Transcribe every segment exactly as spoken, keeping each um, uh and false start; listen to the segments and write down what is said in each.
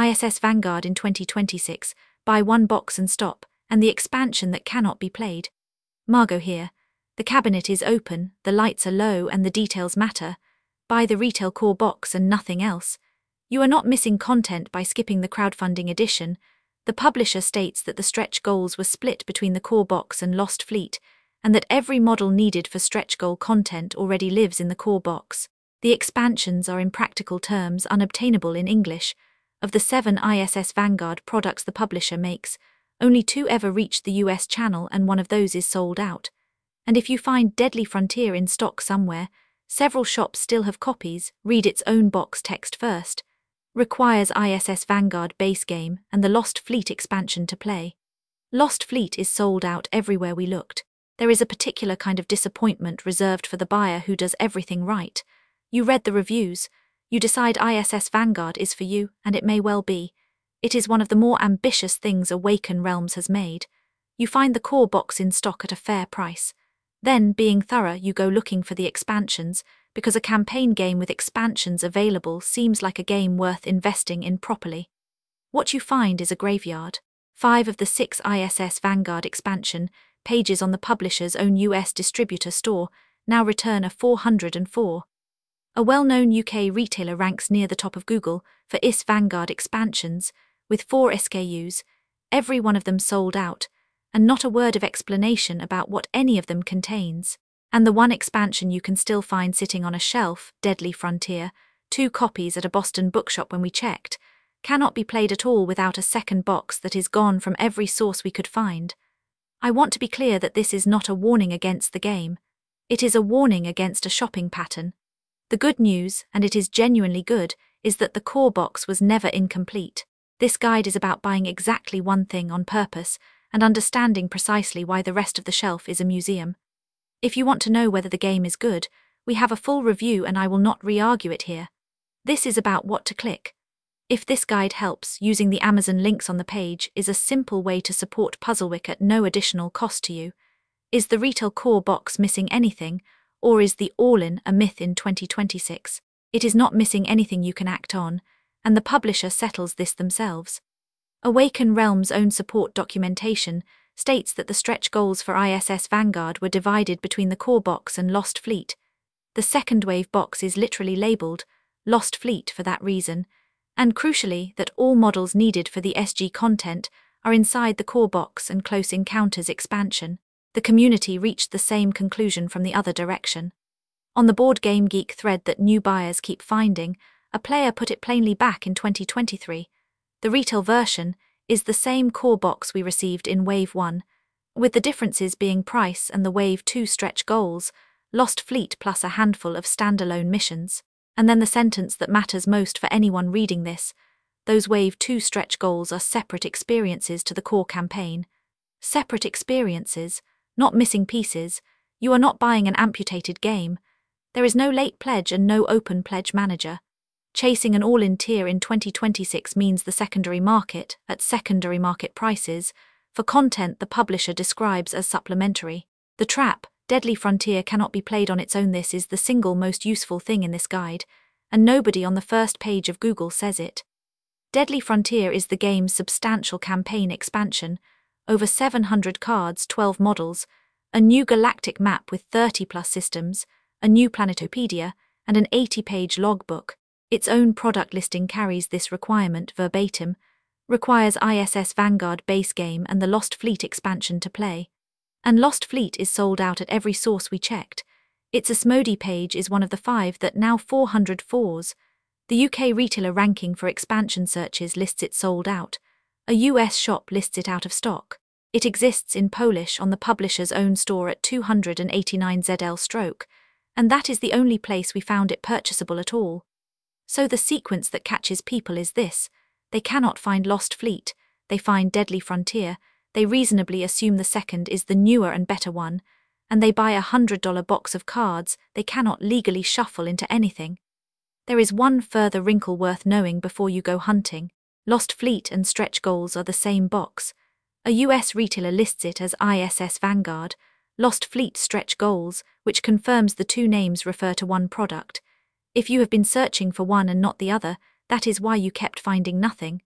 I S S Vanguard in twenty twenty-six, buy one box and stop, and the expansion that cannot be played. Margot here. The cabinet is open, the lights are low and the details matter. Buy the retail core box and nothing else. You are not missing content by skipping the crowdfunding edition. The publisher states that the stretch goals were split between the core box and Lost Fleet, and that every model needed for stretch goal content already lives in the core box. The expansions are in practical terms unobtainable in English. Of the seven I S S Vanguard products the publisher makes, only two ever reached the U S channel and one of those is sold out. And if you find Deadly Frontier in stock somewhere, several shops still have copies. Read its own box text first. Requires I S S Vanguard base game and the Lost Fleet expansion to play. Lost Fleet is sold out everywhere we looked. There is a particular kind of disappointment reserved for the buyer who does everything right. You read the reviews. You decide I S S Vanguard is for you, and it may well be. It is one of the more ambitious things Awaken Realms has made. You find the core box in stock at a fair price. Then, being thorough, you go looking for the expansions, because a campaign game with expansions available seems like a game worth investing in properly. What you find is a graveyard. Five of the six I S S Vanguard expansion pages on the publisher's own U S distributor store now return a four hundred four. A well-known U K retailer ranks near the top of Google for I S Vanguard expansions, with four S K Us, every one of them sold out, and not a word of explanation about what any of them contains. And the one expansion you can still find sitting on a shelf, Deadly Frontier, two copies at a Boston bookshop when we checked, cannot be played at all without a second box that is gone from every source we could find. I want to be clear that this is not a warning against the game. It is a warning against a shopping pattern. The good news, and it is genuinely good, is that the core box was never incomplete. This guide is about buying exactly one thing on purpose and understanding precisely why the rest of the shelf is a museum. If you want to know whether the game is good, we have a full review and I will not re-argue it here. This is about what to click. If this guide helps, using the Amazon links on the page is a simple way to support Puzzlewick at no additional cost to you. Is the retail core box missing anything, or is the all-in a myth in twenty twenty-six? It is not missing anything you can act on, and the publisher settles this themselves. Awaken Realms' own support documentation states that the stretch goals for I S S Vanguard were divided between the core box and Lost Fleet. The second wave box is literally labelled Lost Fleet for that reason, and crucially that all models needed for the S G content are inside the core box and Close Encounters expansion. The community reached the same conclusion from the other direction. On the Board Game Geek thread that new buyers keep finding, a player put it plainly back in twenty twenty-three. The retail version is the same core box we received in Wave one, with the differences being price and the Wave two stretch goals, Lost Fleet plus a handful of standalone missions. And then the sentence that matters most for anyone reading this: those Wave two stretch goals are separate experiences to the core campaign. Separate experiences, not missing pieces. You are not buying an amputated game. There is no late pledge and no open pledge manager. Chasing an all-in tier in twenty twenty-six means the secondary market, at secondary market prices, for content the publisher describes as supplementary. The trap, Deadly Frontier, cannot be played on its own. This is the single most useful thing in this guide, and nobody on the first page of Google says it. Deadly Frontier is the game's substantial campaign expansion, over seven hundred cards, twelve models, a new galactic map with thirty plus systems, a new planetopedia, and an eighty-page logbook. Its own product listing carries this requirement verbatim, requires I S S Vanguard base game and the Lost Fleet expansion to play. And Lost Fleet is sold out at every source we checked. Its Asmodee page is one of the five that now four hundred fours. The U K retailer ranking for expansion searches lists it sold out. A U S shop lists it out of stock. It exists in Polish on the publisher's own store at two hundred eighty-nine Z L stroke, and that is the only place we found it purchasable at all. So the sequence that catches people is this: they cannot find Lost Fleet, they find Deadly Frontier, they reasonably assume the second is the newer and better one, and they buy a one hundred dollar box of cards they cannot legally shuffle into anything. There is one further wrinkle worth knowing before you go hunting. Lost Fleet and stretch goals are the same box. A U S retailer lists it as I S S Vanguard, Lost Fleet stretch goals, which confirms the two names refer to one product. If you have been searching for one and not the other, that is why you kept finding nothing.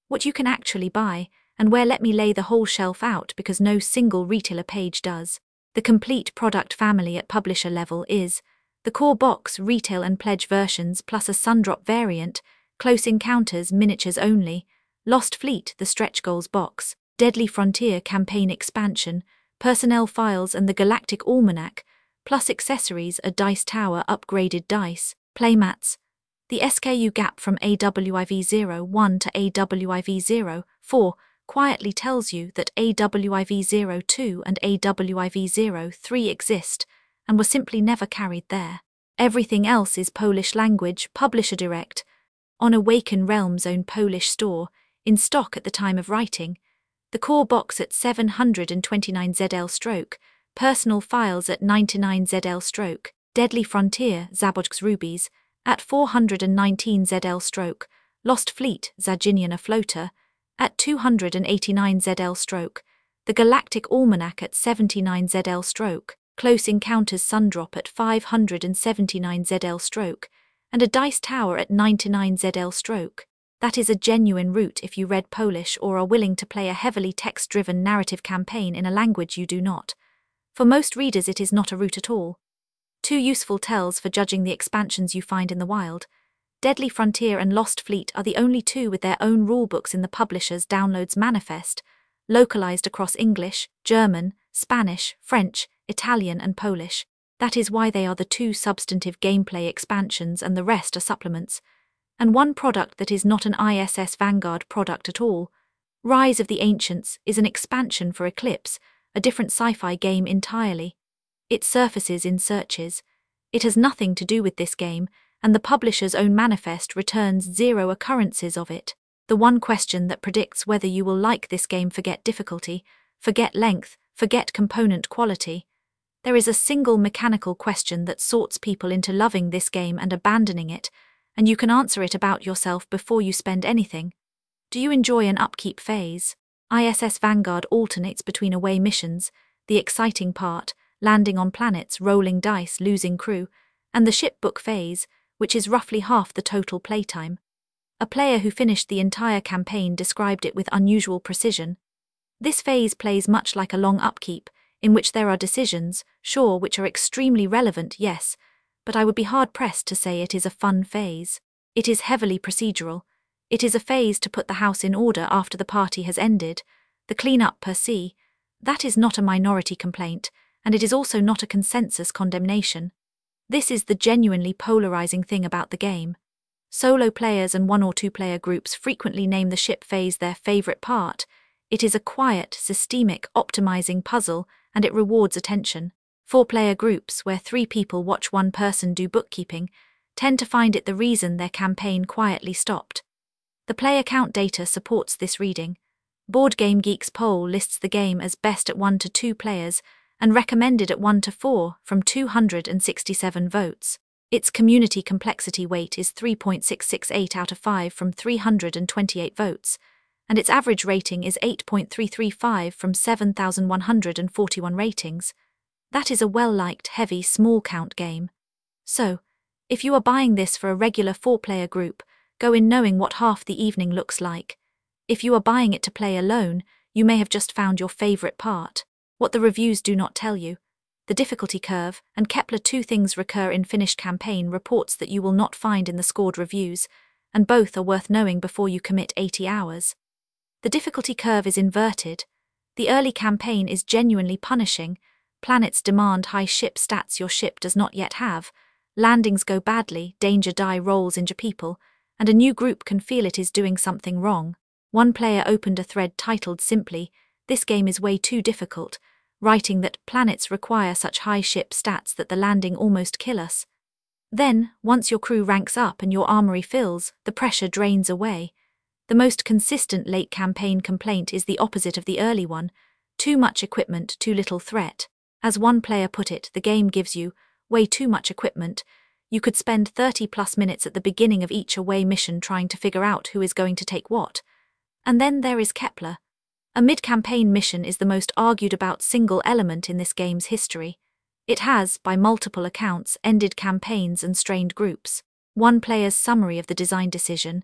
what you can actually buy, and where let me lay the whole shelf out because no single retailer page does. The complete product family at publisher level is the core box, retail and pledge versions plus a Sundrop variant, Close Encounters miniatures only, Lost Fleet the stretch goals box, Deadly Frontier campaign expansion, personnel files and the Galactic Almanac, plus accessories a dice tower upgraded dice, playmats. The S K U gap from A W I V zero one to A W I V zero four quietly tells you that A W I V zero two and A W I V zero three exist and were simply never carried there. Everything else is Polish language, publisher direct, on Awaken Realms' own Polish store, in stock at the time of writing, the core box at seven hundred twenty-nine Z L stroke, personal files at ninety-nine Z L stroke, Deadly Frontier, Zabod's Rubies, at four hundred nineteen Z L stroke, Lost Fleet, Zaginian a floater, at two hundred eighty-nine Z L stroke, the Galactic Almanac at seventy-nine Z L stroke, Close Encounters Sundrop at five hundred seventy-nine Z L stroke, and a Dice Tower at ninety-nine Z L stroke. That is a genuine route if you read Polish or are willing to play a heavily text-driven narrative campaign in a language you do not. For most readers it is not a route at all. Two useful tells for judging the expansions you find in the wild. Deadly Frontier and Lost Fleet are the only two with their own rulebooks in the publisher's downloads manifest, localized across English, German, Spanish, French, Italian and Polish. That is why they are the two substantive gameplay expansions and the rest are supplements. And one product that is not an I S S Vanguard product at all. Rise of the Ancients is an expansion for Eclipse, a different sci-fi game entirely. It surfaces in searches. It has nothing to do with this game, and the publisher's own manifest returns zero occurrences of it. The one question that predicts whether you will like this game: forget difficulty, forget length, forget component quality. There is a single mechanical question that sorts people into loving this game and abandoning it, and you can answer it about yourself before you spend anything. Do you enjoy an upkeep phase? I S S Vanguard alternates between away missions, the exciting part, landing on planets, rolling dice, losing crew, and the shipbook phase, which is roughly half the total playtime. A player who finished the entire campaign described it with unusual precision. This phase plays much like a long upkeep, in which there are decisions, sure, which are extremely relevant, yes, but I would be hard-pressed to say it is a fun phase. It is heavily procedural. It is a phase to put the house in order after the party has ended, the clean-up per se. That is not a minority complaint, and it is also not a consensus condemnation. This is the genuinely polarizing thing about the game. Solo players and one or two player groups frequently name the ship phase their favorite part. It is a quiet, systemic, optimizing puzzle, and it rewards attention. Four-player groups, where three people watch one person do bookkeeping, tend to find it the reason their campaign quietly stopped. The player count data supports this reading. Board Game Geek's poll lists the game as best at one to two players and recommended at one to four from two hundred sixty-seven votes. Its community complexity weight is three point six six eight out of five from three hundred twenty-eight votes, and its average rating is eight point three three five from seven thousand one hundred forty-one ratings. That is a well-liked, heavy, small-count game. So, if you are buying this for a regular four-player group, go in knowing what half the evening looks like. If you are buying it to play alone, you may have just found your favorite part. What the reviews do not tell you. The difficulty curve and Kepler two things recur in finished campaign reports that you will not find in the scored reviews, and both are worth knowing before you commit eighty hours. The difficulty curve is inverted. The early campaign is genuinely punishing. Planets demand high ship stats your ship does not yet have, landings go badly, danger die rolls injure people, and a new group can feel it is doing something wrong. One player opened a thread titled simply, "This game is way too difficult," writing that planets require such high ship stats that the landing almost kill us. Then, once your crew ranks up and your armory fills, the pressure drains away. The most consistent late campaign complaint is the opposite of the early one: too much equipment, too little threat. As one player put it, the game gives you way too much equipment. You could spend thirty plus minutes at the beginning of each away mission trying to figure out who is going to take what. And then there is Kepler. A mid-campaign mission is the most argued about single element in this game's history. It has, by multiple accounts, ended campaigns and strained groups. One player's summary of the design decision: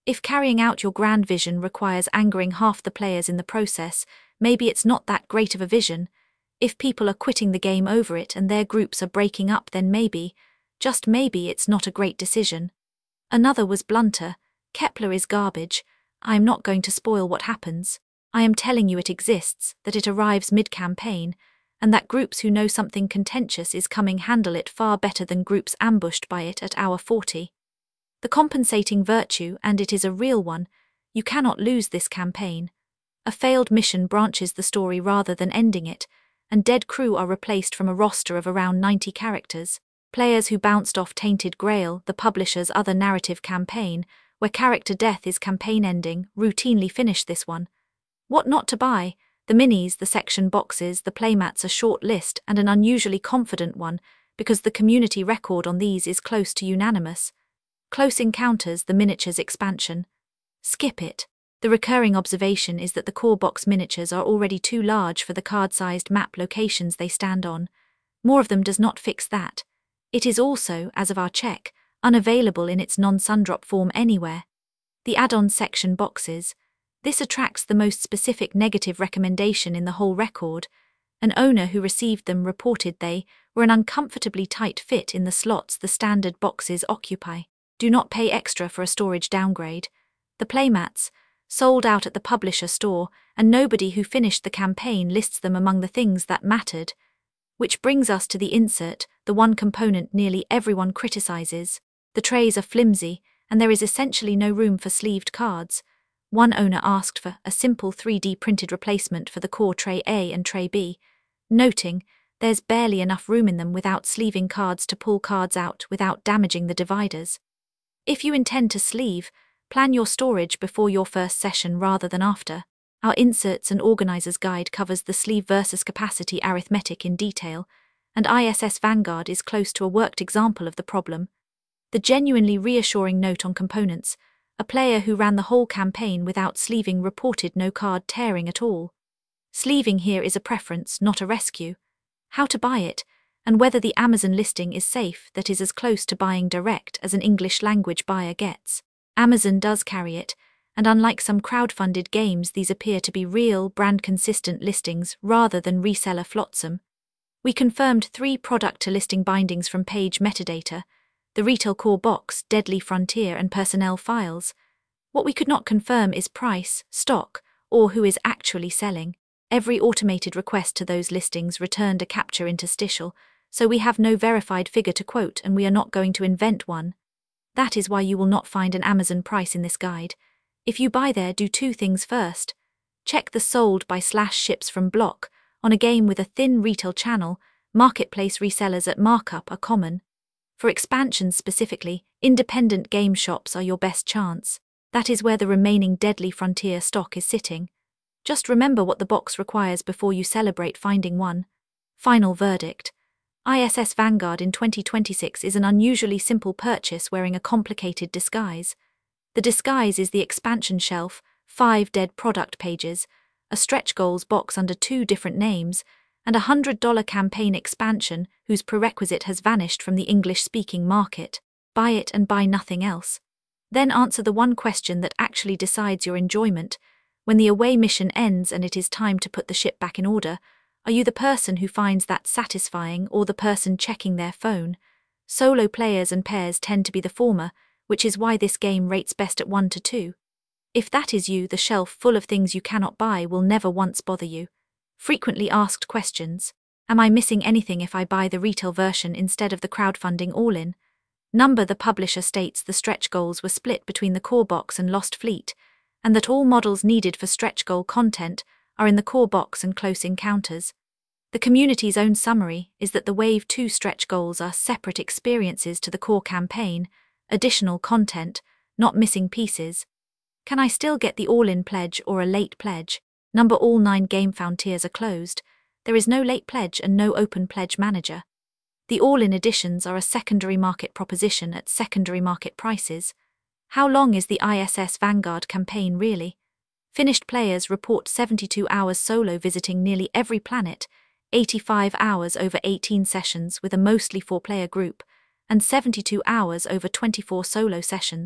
If carrying out your grand vision requires angering half the players in the process, maybe it's not that great of a vision. If people are quitting the game over it and their groups are breaking up, then maybe, just maybe, it's not a great decision. Another was blunter. Kepler is garbage. I am not going to spoil what happens. I am telling you it exists, that it arrives mid-campaign, and that groups who know something contentious is coming handle it far better than groups ambushed by it at hour forty. The compensating virtue, and it is a real one, you cannot lose this campaign. A failed mission branches the story rather than ending it, and dead crew are replaced from a roster of around ninety characters. Players who bounced off Tainted Grail, the publisher's other narrative campaign, where character death is campaign ending, routinely finish this one. What not to buy? The minis, the section boxes, the playmats, a short list and an unusually confident one, because the community record on these is close to unanimous. Close Encounters, the miniatures expansion. Skip it. The recurring observation is that the core box miniatures are already too large for the card-sized map locations they stand on. More of them does not fix that. It is also, as of our check, unavailable in its non-sundrop form anywhere. The add-on section boxes. This attracts the most specific negative recommendation in the whole record. An owner who received them reported they were an uncomfortably tight fit in the slots the standard boxes occupy. Do not pay extra for a storage downgrade. The playmats, sold out at the publisher store, and nobody who finished the campaign lists them among the things that mattered. Which brings us to the insert, the one component nearly everyone criticizes. The trays are flimsy, and there is essentially no room for sleeved cards. One owner asked for a simple three D printed replacement for the core tray A and tray B, noting there's barely enough room in them without sleeving cards to pull cards out without damaging the dividers. If you intend to sleeve, plan your storage before your first session rather than after. Our Inserts and Organizer's Guide covers the sleeve versus capacity arithmetic in detail, and I S S Vanguard is close to a worked example of the problem. The genuinely reassuring note on components: a player who ran the whole campaign without sleeving reported no card tearing at all. Sleeving here is a preference, not a rescue. How to buy it, and whether the Amazon listing is safe, that is as close to buying direct as an English-language buyer gets. Amazon does carry it, and unlike some crowdfunded games, these appear to be real, brand-consistent listings rather than reseller flotsam. We confirmed three product-to-listing bindings from page metadata: the retail core box, Deadly Frontier, and personnel files. What we could not confirm is price, stock, or who is actually selling. Every automated request to those listings returned a capture interstitial, so we have no verified figure to quote, and we are not going to invent one. That is why you will not find an Amazon price in this guide. If you buy there, do two things first. Check the sold by slash ships from block. On a game with a thin retail channel, marketplace resellers at markup are common. For expansions specifically, independent game shops are your best chance. That is where the remaining Deadly Frontier stock is sitting. Just remember what the box requires before you celebrate finding one. Final verdict. I S S Vanguard in twenty twenty-six is an unusually simple purchase wearing a complicated disguise. The disguise is the expansion shelf, five dead product pages, a stretch goals box under two different names, and a one hundred dollar campaign expansion whose prerequisite has vanished from the English-speaking market. Buy it and buy nothing else. Then answer the one question that actually decides your enjoyment. When the away mission ends and it is time to put the ship back in order, are you the person who finds that satisfying or the person checking their phone? Solo players and pairs tend to be the former, which is why this game rates best at one to two. If that is you, the shelf full of things you cannot buy will never once bother you. Frequently asked questions: am I missing anything if I buy the retail version instead of the crowdfunding all-in? Number the publisher states the stretch goals were split between the core box and Lost Fleet, and that all models needed for stretch goal content are in the core box and Close Encounters. The community's own summary is that the Wave two stretch goals are separate experiences to the core campaign, additional content, not missing pieces. Can I still get the all-in pledge or a late pledge? Number all nine game found tiers are closed. There is no late pledge and no open pledge manager. The all-in editions are a secondary market proposition at secondary market prices. How long is the I S S Vanguard campaign really? Finished players report seventy-two hours solo visiting nearly every planet, eighty-five hours over eighteen sessions with a mostly four-player group, and seventy-two hours over twenty-four solo sessions.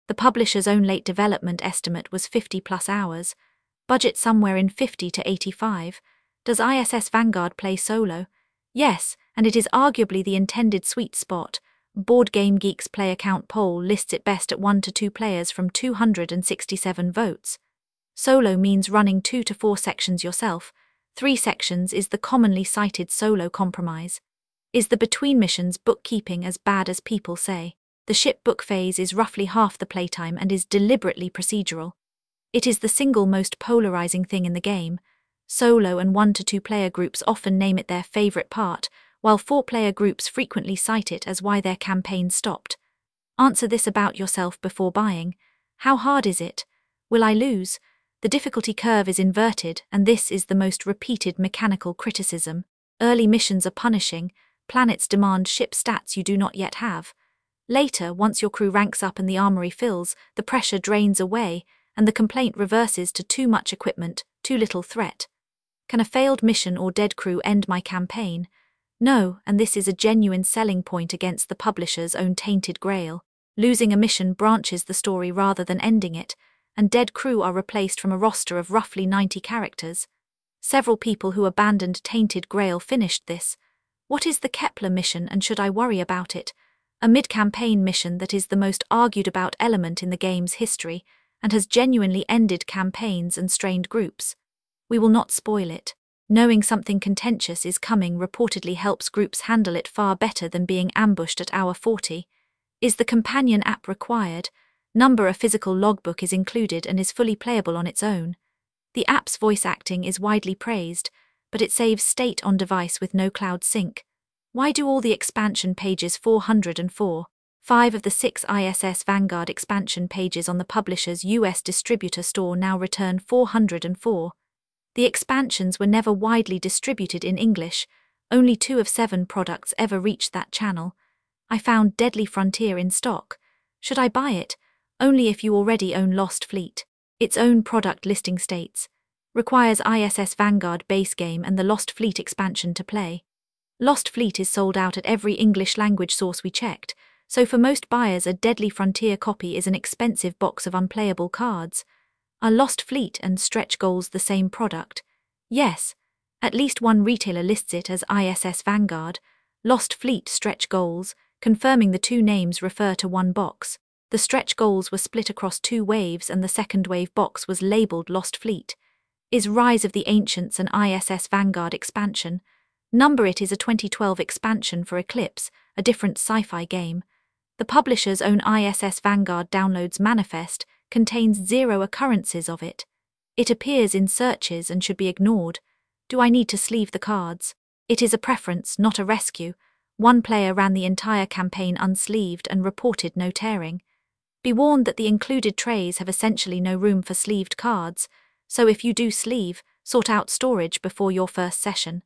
The publisher's own late development estimate was fifty plus hours. Budget somewhere in fifty to eighty-five. Does I S S Vanguard play solo? Yes, and it is arguably the intended sweet spot. Board Game Geek's play account poll lists it best at one to two players from two hundred sixty-seven votes. Solo means running two to four sections yourself. Three sections is the commonly cited solo compromise. Is the between missions bookkeeping as bad as people say? The ship book phase is roughly half the playtime and is deliberately procedural. It is the single most polarizing thing in the game. Solo and one to two player groups often name it their favorite part, while four-player groups frequently cite it as why their campaign stopped. Answer this about yourself before buying. How hard is it? Will I lose? The difficulty curve is inverted, and this is the most repeated mechanical criticism. Early missions are punishing. Planets demand ship stats you do not yet have. Later, once your crew ranks up and the armory fills, the pressure drains away, and the complaint reverses to too much equipment, too little threat. Can a failed mission or dead crew end my campaign? No, and this is a genuine selling point against the publisher's own tainted grail. Losing a mission branches the story rather than ending it, and dead crew are replaced from a roster of roughly ninety characters. Several people who abandoned Tainted Grail finished this. What is the Kepler mission, and should I worry about it? A mid-campaign mission that is the most argued about element in the game's history, and has genuinely ended campaigns and strained groups. We will not spoil it. Knowing something contentious is coming reportedly helps groups handle it far better than being ambushed at hour forty. Is the companion app required? Number a physical logbook is included and is fully playable on its own. The app's voice acting is widely praised, but it saves state on device with no cloud sync. Why do all the expansion pages four hundred four? Five of the six I S S Vanguard expansion pages on the publisher's U S distributor store now return four hundred four. The expansions were never widely distributed in English. Only two of seven products ever reached that channel. I found Deadly Frontier in stock. Should I buy it? Only if you already own Lost Fleet. Its own product listing states. Requires I S S Vanguard base game and the Lost Fleet expansion to play. Lost Fleet is sold out at every English language source we checked, so for most buyers a Deadly Frontier copy is an expensive box of unplayable cards. Are Lost Fleet and Stretch Goals the same product? Yes. At least one retailer lists it as I S S Vanguard, Lost Fleet Stretch Goals, confirming the two names refer to one box. The Stretch Goals were split across two waves and the second wave box was labelled Lost Fleet. Is Rise of the Ancients an I S S Vanguard expansion? Number it is a twenty twelve expansion for Eclipse, a different sci-fi game. The publisher's own I S S Vanguard downloads manifest contains zero occurrences of it. It appears in searches and should be ignored. Do I need to sleeve the cards? It is a preference, not a rescue. One player ran the entire campaign unsleeved and reported no tearing. Be warned that the included trays have essentially no room for sleeved cards, so if you do sleeve, sort out storage before your first session.